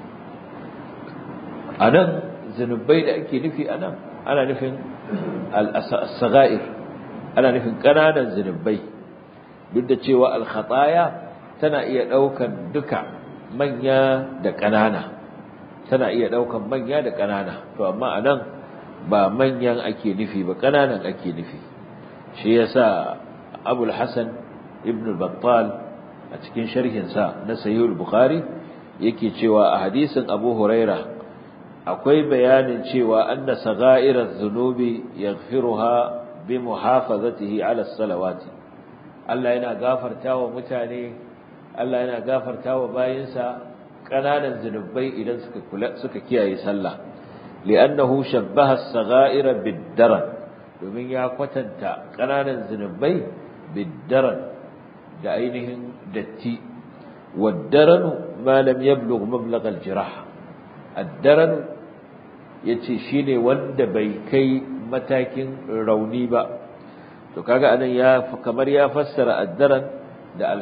anan zunubai da ake nufi anan ana nufin al-sagha'ir ana nufin kananan zunubai duk da cewa al-khataya tana iya daukan duka manya da kanana tana iya daukan manya da kanana to amma anan ba manyan ake nufi ba kananan ake nufi shi yasa Abu al-Hasan ibn al-Battal a cikin sharhin sa na Sahih al-Bukhari yake cewa a hadisin Abu Huraira akwai bayanin cewa anna sagha'iraz zunubi yaghfiruha bi muhafazatihi ala as-salawati Allah yana gafartawa mutane Allah yana gafartawa bayinsa kananan zunubai idan suka kiyaye sallah li'annahu shabbaha as-sagha'ira bid-daran domin ya kwatanta kananan zunubai bid-daran da ainihin datti wad-daranu ma lam yablugh mablagh al-jirah ad-daran yace shine wanda bai kai matakin rauni ba to kaga anan kamar ya fassara ad-daran da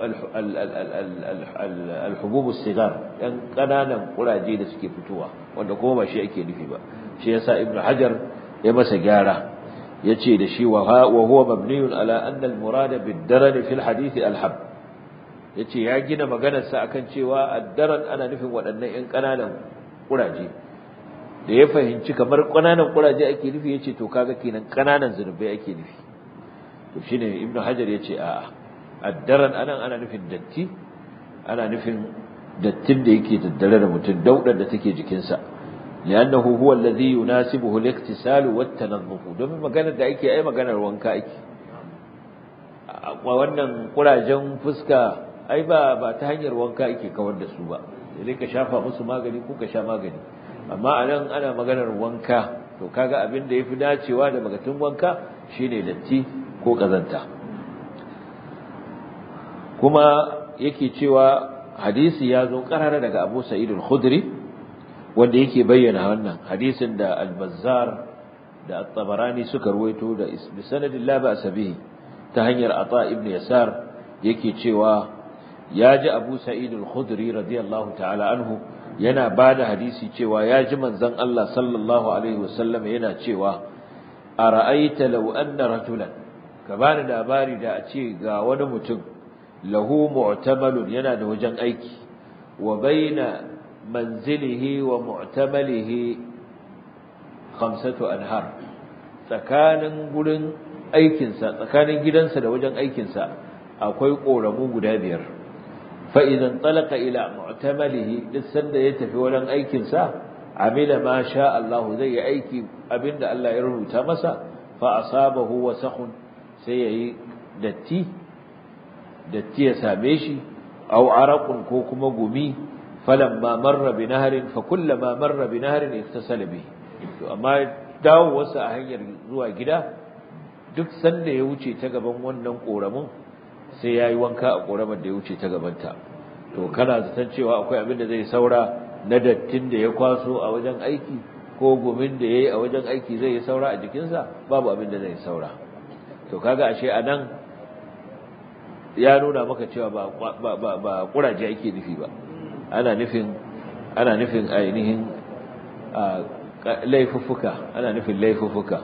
al-hubub as-sigar dan kananan kuraje da suke fitowa wanda kuma ba shi ake nufi ba shi yasa ibnu hajar ya masa gyara yace da shi wa huwa mabniyun ala anna al-murad bid-daran fi al-hadith al-hab yace ya gina maganar sa akan cewa ad-daran ana nufin waɗannan ƴan kananan kuraje da ya fahimci kamar kananan kuraje ake nufi yace to kaga kenan kananan zunubai ake nufi to shine ibnu hajar yace a'a addaran anan ana nufin datti ana nufin dattin da yake tattare da mutum daudar da take jikinsa li'annahu huwa alladhi yunasibuhu al-iktisal wa at-tanadhuf domin maganar da ake ai maganar wanka ake wannan kurajen fuska ai ba ta hanyar wanka ake kawar da su ba sai ka shafa musu magani ko ka sha magani amma anan ana maganar wanka to kaga abin da yafi dacewa da magatun wanka shine datti ko kazanta kuma yake cewa hadisi ya zo karara daga Abu Sa'id al-Khudri wanda yake bayyana wannan hadisin da al-Bazzar da at-Tabarani suka ruwaito da sanadin la ba'sa bihi ta hanyar Ata ibn Yasar yake cewa ya ji Abu Sa'id al-Khudri radiyallahu ta'ala anhu yana bada hadisi cewa ya ji manzon Allah sallallahu alaihi wasallam yana cewa ara'aita law anna rajulan ka bani labari da a ce ga wani mutum lahu mu'tamalun yana da wajen aiki wa baina manzilihi wa mu'tamalihi 5 anhar tsakanin gurin aikinsa tsakanin gidansa da wajen aikinsa akwai koramu guda 5 fa idan talaka ila mu'tamalihi duk sanda ya tafi wajen aikinsa amila ma sha Allah zai yi aiki abinda Allah ya rubuta masa fa asabahu wasakhun sai yayi datti ya same shi aw araqun ko kuma gumi falamma marra bi nahrin fa kullama marra bi nahrin iktasala bihi to amma dawo wasu a hanyar zuwa gida duk sanda ya wuce ta gaban wannan koramin sai yayi wanka a koramar da ya wuce ta gabanta to kana zaton cewa akwai abin da zai saura na dattin da ya kwaso a wajen aiki ko gumin da yayi a wajen aiki zai yi saura a jikinsa babu abin da zai saura to kaga ashe anan ya nuna maka cewa ba kuraje ake nufi ba ana nufin ainihin laifuffuka ana nufin laifuffuka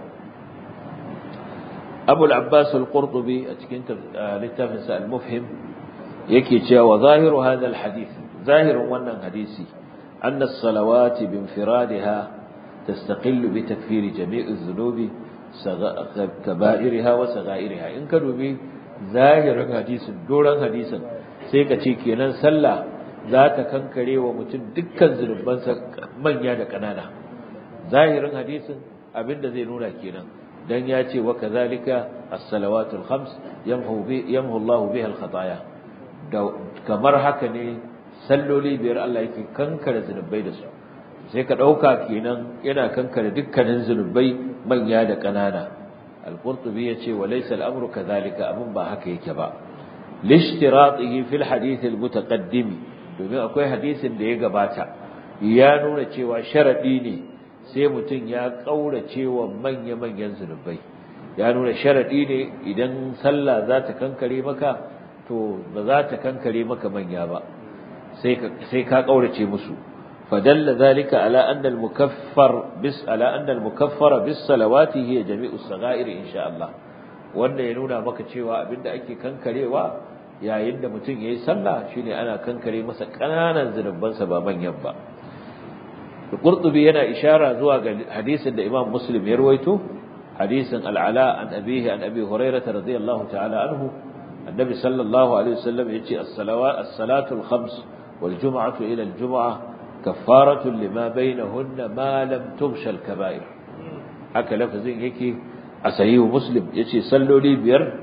Abu al-Abbas al-Qurtubi a cikin littafin sa al-Mufhim yake cewa zahiru hadha al-hadith zahirin wannan hadisi anna as-salawati bi infiradaha tastaqillu bi takfiri jami' adh-dhunubi kaba'iriha wa sagha'iriha in ka dubi zahirin hadisin doran hadisin sai ka ce kenan sallah za ta kankare wa mutum dukkan zunubansa manya da ƙanana zahirin hadisin abinda zai nuna kenan dan ya ce wa kazalika as-salawatul khams yamhu Allahu biha al-khataaya kamar haka ne salloli biyar Allah yake kankare zunubai da su sai ka dauka kenan yana kankare dukkanin zunubai manya da ƙanana al-Qurtubi yace wa laysa al-amru kazalika abun ba haka yake ba lishtiratihi fil hadith al-mutaqaddim domin akwai hadisin da ya gabata ya nuna cewa sharadi ne sai mutum ya kaurace wa manya-manyan zunubai ya nuna sharadi ne idan sallah za ta kankare maka to ba za ta kankare maka manya ba sai ka kaurace musu fadalla zalika ala anna al-mukaffara bis salawati hiya jami'u as-sagha'ir insha Allah wanda ya nuna maka cewa abinda ake kankarewa yayin da mutum yayi sallah shine ana kankare masa kananan zunubansa ba manyan ba Qurtubi yana ishara zuwa ga hadisin da Imam Muslim ya rawaito hadisin al-Ala an abihi an Abi Hurairah radiyallahu ta'ala anhu annabi sallallahu alaihi wasallam yace as-salatu al-khams wal jum'atu ila al-jum'ah kaffaratu lima bainahunna ma lam tughsha al-kaba'ir haka lafazin yake a sahihu Muslim yace salloli biyar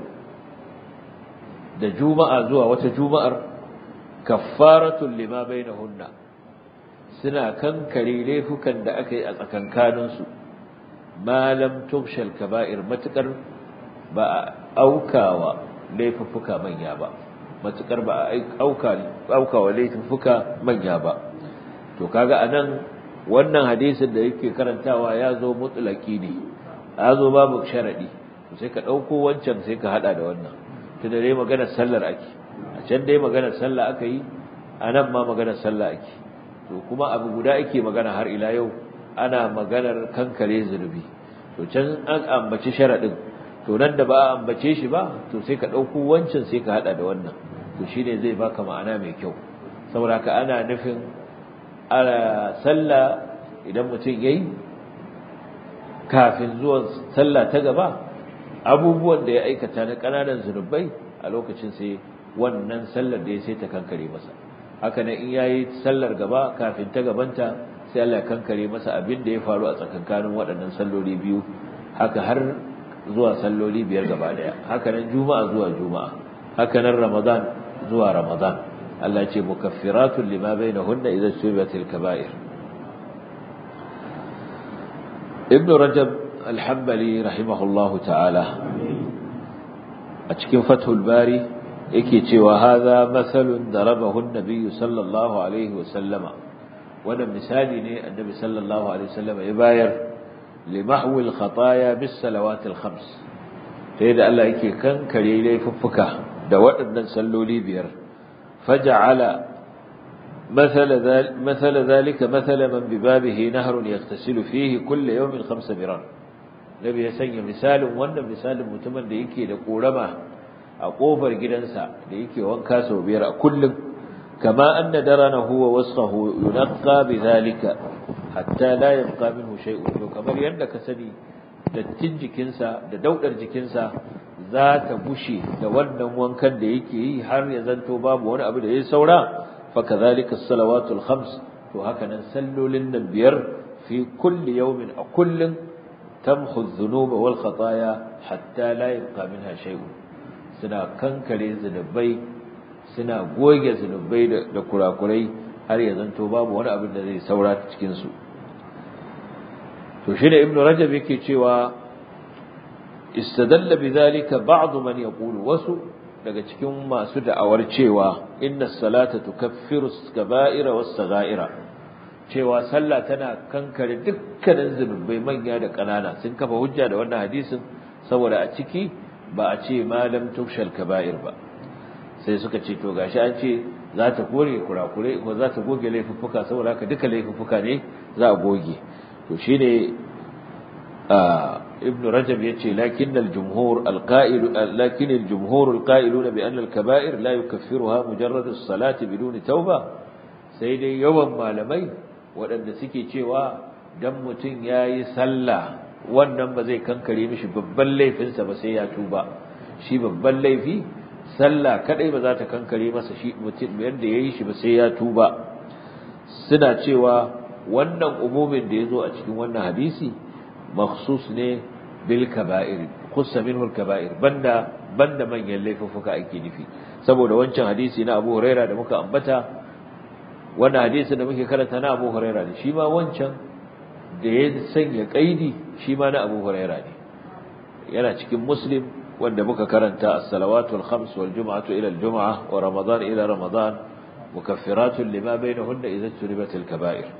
da juma'a zuwa wata juma'ar kaffaratu lima bainahunna suna kankare laifukan da aka yi a tsakankaninsu malam tubshal kaba'ir matukar ba a aukawa laifuffuka manya ba matukar ba a aukawa laifuffuka manya ba to kaga anan wannan hadisin da yake karantawa ya zo mutlaki ne ya zo babu sharadi to sai ka dauko wancan sai ka hada da wannan tunda dai maganar sallar ake a can dai maganar sallah aka yi anan ma maganar sallah ake to kuma abu guda ake magana har ila yau ana maganar kankare zunubi to can an ambaci sharadin to nan da ba a ambace shi ba to sai ka dauko wancan sai ka hada da wannan to shine zai baka ma'ana mai kyau saboda haka ana nufin ala sallah idan mutum yayi kafin zuwan sallah ta gaba abubuwan da ya aikata na kananan zunubai a lokacin sai wannan sallar da ya sai ta kankare masa haka nan in yayi sallar gaba kafin ta gabanta sai Allah ya kankare masa abin da ya faru a tsakankanin waɗannan salloli biyu haka har zuwa salloli biyar gaba daya haka nan juma'a zuwa juma'a haka nan ramadan zuwa ramadan Allah ya ce mukaffiratun lima bainahunna idza subiyatil kaba'ir ibn rajab al-hanbali rahimahullahu ta'ala a cikin fathul bari yake cewa hadha mathalun darabahu an-nabiy sallallahu alaihi wa sallama wannan misali ne annabi sallallahu alaihi wa sallama ya bayar limahwi al-khataaya bis salawat al-khams sai da Allah yake kankare laifuffuka da waɗannan salloli biyar faja'ala مثل ذلك مثل من ببابه نهر يغتسل فيه كل يوم 5 مرار nabi ya sanya misalin wannan misalin mutumin da yake da korama a kofar gidansa da yake wanka sau biyar a kullum kama anna daranahu wa wasfahu yunqqa bidhalika hatta la yabqa minhu shay'un kamar yadda ka sani dattin jikinsa da daudar jikinsa za ta bushe da wannan wankan da yake yi har ya zanto babu wani abu da ya saura fa kadhalika as-salawatul khams to haka nan sallolin nan biyar fi kulli yawmin a kullun tamhu adh-dhunuba wal khataaya hatta la yabqa minha shay'un suna kankare zunubai suna goge zunubai da kurakurai har ya zanto babu wani abin da zai saura cikin su to shi da ibnu rajab yake cewa istadalla bidhalika ba'd man yaqulu wasu daga cikin masu da'awar cewa inna salata tukaffiru as-kaba'ira was-sagha'ira cewa sallah tana kankare dukkanin zunubai manya da ƙanana sun kafa hujja da wannan hadisin saboda a ciki ba a ce malam tukshal kaba'ir ba sai suka ce to gashi an ce za ta kore kurakure ko za ta goge laifuffuka saboda haka duka laifuffuka ne za a goge to shine ابن رجب يتشي لكن الجمهور القائلون بأن الكبائر لا يكفرها مجرد الصلاة بدون توبة سيدي يوم ما لمي وأن سكي تشيوا دم تنياي سلا wannan ba zai kankare mishi babban laifinsa ba sai ya tuba shi babban laifi sallah kadai ba za ta kankare masa shi mutum yanda yayi shi ba sai ya tuba suna cewa wannan umumin da yazo a cikin wannan hadisi makhsus ne bil kaba'ir khussa minhu al kaba'ir banda manyan laifuffuka ake nufi saboda wancan hadisi na Abu Huraira da muka ambata wannan hadisi da muke karanta na Abu Huraira ne shi ma wancan da ya sanya kaidi shi ma na Abu Huraira ne yana cikin Muslim wanda muka karanta as-salawatu al-khams wal jum'atu ila al-jum'ah wa ramadan ila ramadan mukaffiratun lima bainahunna idza turibat al-kaba'ir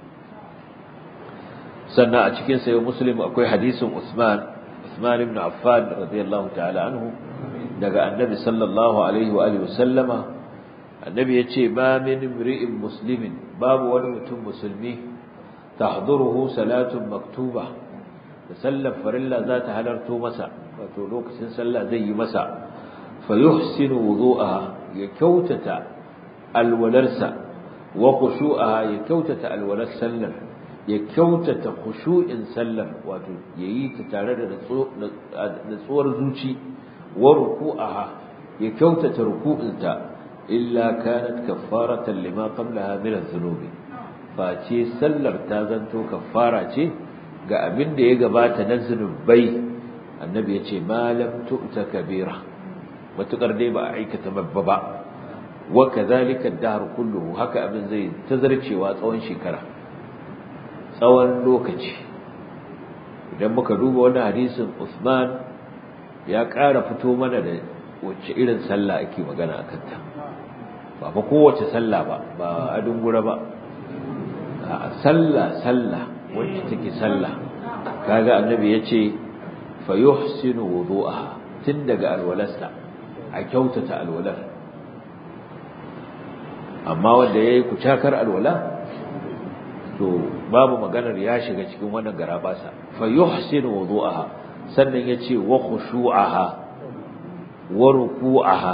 sannan a cikin sayo Muslim akwai hadisin Uthman ibn Affan radiyallahu ta'ala anhu daga annabi sallallahu alaihi wa alihi wasallama annabi yace ba min imri'in muslimin babu wani mutum musulmi tahduruhu salatun maktuba da sallar farilla za ta halarto masa wato lokacin sallah zai yi masa fa yuhsinu wudu'aha ya kyautata alwalarsa wa khushu'aha ya kyautata alwalar sallar ya kyautata khushu'in sallar wato yayi ta tare da natsuwar zuci wa ruku'aha ya kyautata ruku'inta illa kanat kaffaratan lima qablaha min adh-dhunubi face sallar ta zanto kaffara ce ga abin da ya gabata na zunubai annabi ya ce malam tu'ta kabira matukar dai ba a aikata babba ba wa kadhalika ad-dahr kulluhu haka abin zai tazarcewa tsawon shekara tsawon lokaci idan muka duba wannan hadisin Usman ya ƙara fito mana da wacce irin sallah ake magana akan ta ba fa kowace sallah ba adun gura ba sallah wacce take sallah kaga annabi yace fa yuhsinu wudu'aha tun daga alwalasta a kyautata alwalar amma wanda yayi kucakar alwala to babu maganar ya shiga cikin wannan garabasa fa yuhsinu wudu'aha sannan yace wa khushu'aha wa ruku'aha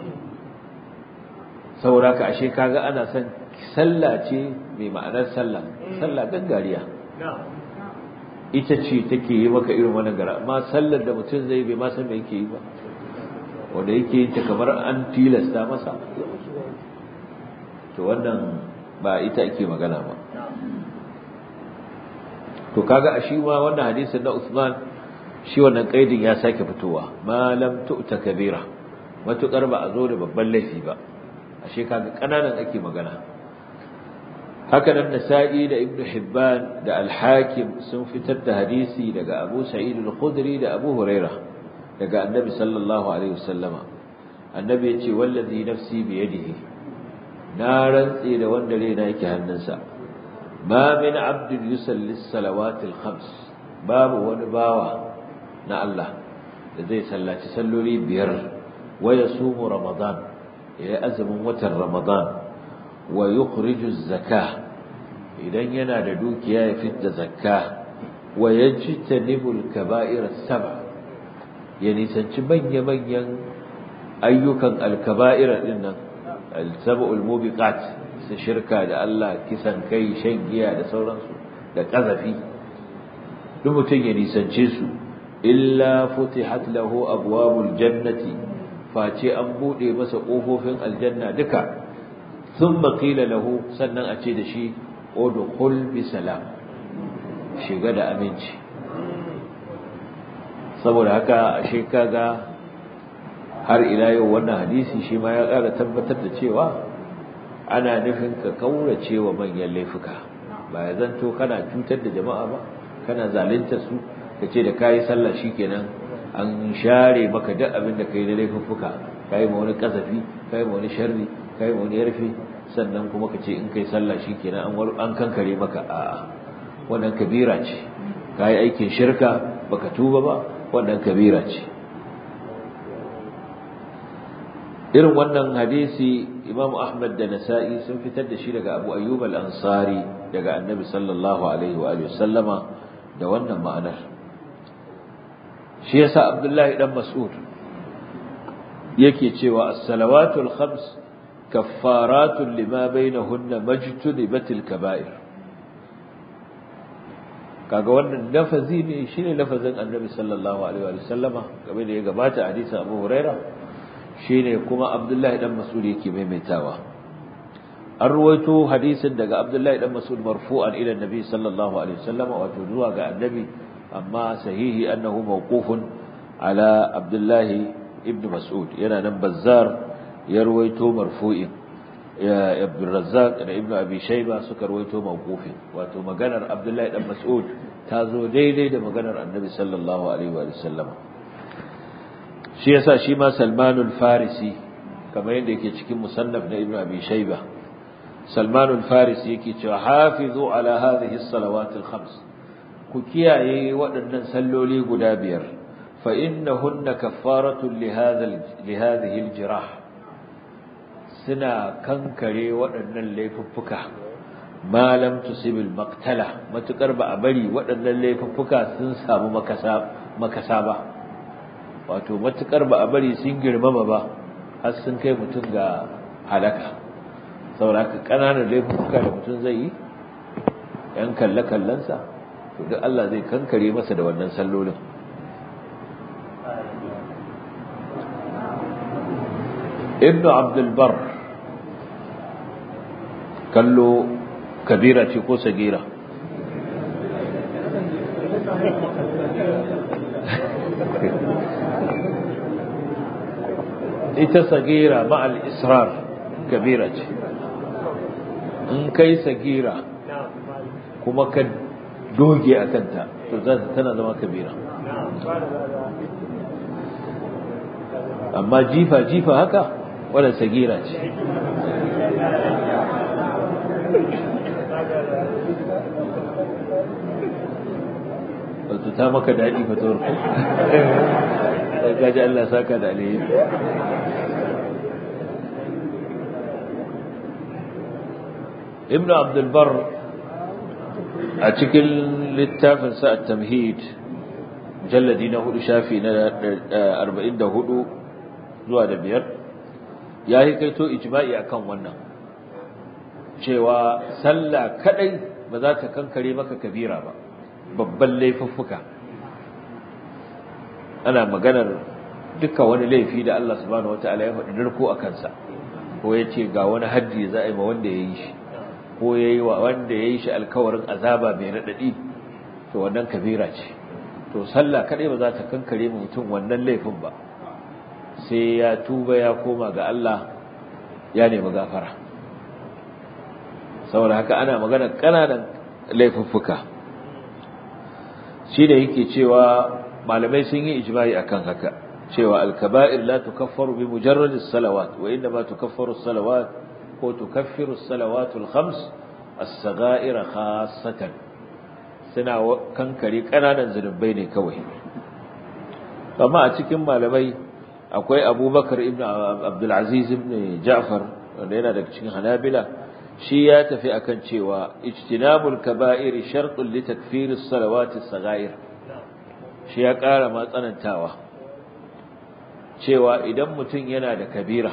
sauraka ashe kaga ana son sallah ce mai ma'anar sallah gangariya ita ce take yi maka irin wannan gara amma sallar da mutum zai bai ma san me yake yi ba wanda yake yin ta kamar an tilasta masa to wannan ba ita ake magana ba to kaga a shi ma wannan hadisin na Uthman shi wannan kaidin ya sake fitowa ma lam tu'ta kabira matukar ba a zo da babban laifi ba ashe kaga kananan ake magana haka nan Nasa'i da Ibn Hibban da Al-Hakim sun fitar da hadisi daga Abu Sa'id al-Khudri da Abu Huraira daga Annabi sallallahu alaihi wasallama Annabi ya ce wallazi nafsi bi yadihi na rantsi da wanda raina yake hannunsa ma min abdin yusalli as-salawati al-khams babu wani bawa na Allah da zai sallaci salloli biyar wa yasumu ramadan ya azumin watan ramadan wa yukhriju az-zakah idan yana da dukiya ya fitta zakka wa yajtanibu al-kaba'ir as-sab' ya nisanci manyan ayyukan al-kaba'ir dinnan al-sab'u al-mubiqat su shirka da Allah kisan kai shan giya da sauransu da kazafi duk mutum ya nisance su illa futihat lahu abwabul jannati face an bude masa kofofin aljanna duka thumma qila lahu sannan a ce da shi udkhul bi salam shiga da aminci saboda haka ashe kaga har ila yau wannan hadisi shi ma ya ƙara tabbatar da cewa ana nufin ka kaurace wa manyan laifuka ba ya zanto kana cutar da jama'a ba kana zalunta su kace da kai sallah shikenan an share maka duk abin da kai da laifuka kai ma wani kasafi kai ma wani sharri kai ma wani yarfi sannan kuma ka ce in kai sallah shikenan an kankare maka a'a wannan kabira ce kai aikin shirka baka tuba ba wannan kabira ce. irin wannan hadisi Imam Ahmad da Nasa'i sun fitar da shi daga Abu Ayyub al-Ansari daga Annabi sallallahu alaihi wa alihi wasallama da wannan ma'anar. Shi yasa Abdullahi dan Mas'ud yake cewa as-salawatul khams kaffaratun lima bainahunna majtunibatil kaba'ir. Kaga wannan lafazi ne shine lafazin Annabi sallallahu alaihi wa sallama game da ya gabata hadisin Abu Huraira shine kuma Abdullahi dan Mas'ud yake maimaitawa. An ruwaito hadisin daga Abdullahi dan Mas'ud marfu'an ila Nabi sallallahu alaihi wa sallama wato zuwa ga Annabi amma sahihi annahu mawqufun ala Abdullahi ibn Mas'ud yana nan Bazzar ya ruwaito marfu'in ya Ibn Razzaq da Ibn Abi Shayba suka ruwaito mawqufin wato maganar Abdullahi dan Mas'ud ta zo daidai da maganar Annabi sallallahu alaihi wa sallam. Shi yasa shi ma Salmanul Farisi kamar yadda yake cikin musannaf na Ibn Abi Shayba Salmanul Farisi yake cewa hafizu ala hadhihi as-salawatil khams ku kiyaye waɗannan salloli guda biyar fa innahunna kaffaratun li hadhihi al-jirah suna kankare waɗannan laifuffuka ma lam tusibil maqtala matukar ba a bari waɗannan laifuffuka sun samu makasa ba wato matukar ba a bari sun girmama ba har sun kai mutum ga halaka saboda haka kananan laifuffuka da mutum zai yi yan kalle-kallensa to duk Allah zai kankare masa da wannan sallolin. Ibn Abdul Bar kallo kabira ce ko sagira ita sagira ma'al israr kabira ce in kai sagira kuma ka doge a kanta to tana zama kabira amma jifa haka wadda sagira ce wato ta maka daɗi fatawar ku gaji Allah saka da alheri. Ibn Abdul Bar a cikin littafinsa at-Tamhid mujalladi na 4 shafi na 44 zuwa da 5 ya yi kaito ijma'i akan wannan cewa sallah kadai ba za ta kankare maka kabira ba babban laifuffuka ana maganar duka wani laifi da Allah subhanahu wataala ya faɗi narko a kansa ko ya ce ga wani haddi za a yi ma wanda ya yi shi ko ya yi wa wanda ya yi shi alkawarin azaba mai raɗaɗi to wannan kabira ce to sallah kaɗai ba za ta kankare mutum wannan laifin ba sai ya tuba ya koma ga Allah ya nemi gafara saboda haka ana magana ƙananan laifuffuka shi da yake cewa malamai sun yi ijma'i akan haka cewa al-kaba'ir la tukaffaru bi mujarrad as-salawat wa inma tukaffaru as-salawat ko tukaffiru as-salawatu al-khams as-sagha'ir khassatan suna kankare kananan zunubai ne kawai amma a cikin malamai akwai Abubakar ibn Abdul Aziz ibn Ja'far wanda yana daga cikin Hanabila shi ya tafi akan cewa ijtinabul kaba'ir shartun li takfir as-salawati as-sagha'ir shi ya ƙara ma tsanantawa cewa idan mutum yana da kabira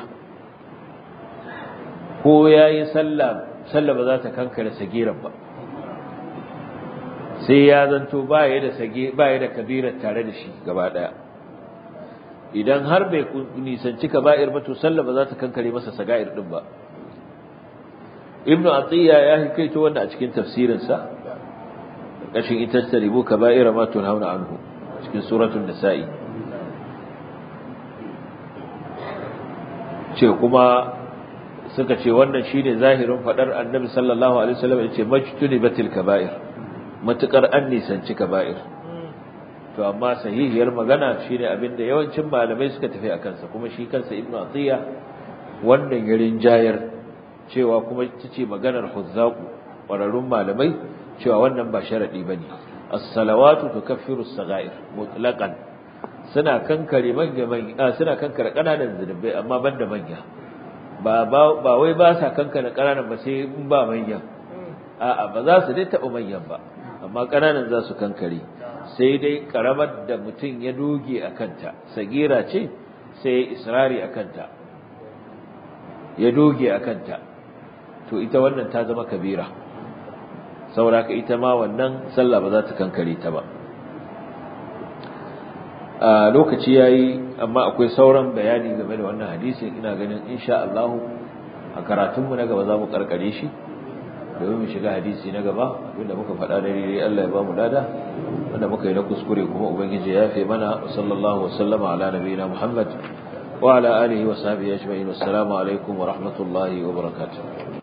ko yayi sallah ba za ta kankare sagiran ba sai ya zanto baya da kabira tare da shi gaba daya idan har bai nisanci kaba'ir ba to sallah ba za ta kankare masa saga'ir din ba ibnu atiya ya hikaito wanda a cikin tafsirinsa kashin ita taribu kaba'ira ma tunhauna anhu cikin suratul nisa'i ce kuma suka ce wannan shine zahirin fadar annabi sallallahu alaihi wasallam yace majtunibatil kaba'ir matukar an nisanci kaba'ir to amma sahihiyar magana shine abinda yawancin malamai suka tafi akan sa kuma shi kansa ibnu atiya wannan yarin jayar cewa kuma ita ce maganar huzzaqu ƙwararrun malamai cewa wannan ba sharadi bane as-salawatu tukaffiru as-saghair mutlaqan suna kankare suna kankare kananan zunubai amma banda manya ba wai ba sa kankare kananan ba sai in ba manya a'a ba za su dai taba manyan ba amma kananan za su kankare sai dai karamar da mutum ya doge akanta sagira ce sai israri akanta ya doge akanta to ita wannan ta zama kabira saboda ka ita ma wannan sallah ba za ta kankare ta ba lokaci yayi amma akwai sauran bayani game da wannan hadisin ina ganin insha Allah a karatun mu na gaba za mu karkare shi domin mu shiga hadisi na gaba abinda muka faɗa da dai Allah ya ba mu lada wanda muka yi na kuskure kuma ubangiji ya yafe mana wa sallallahu wa sallama ala nabiyina Muhammad wa ala alihi wa sahbihi ajma'in assalamu alaikum wa rahmatullahi wa barakatuh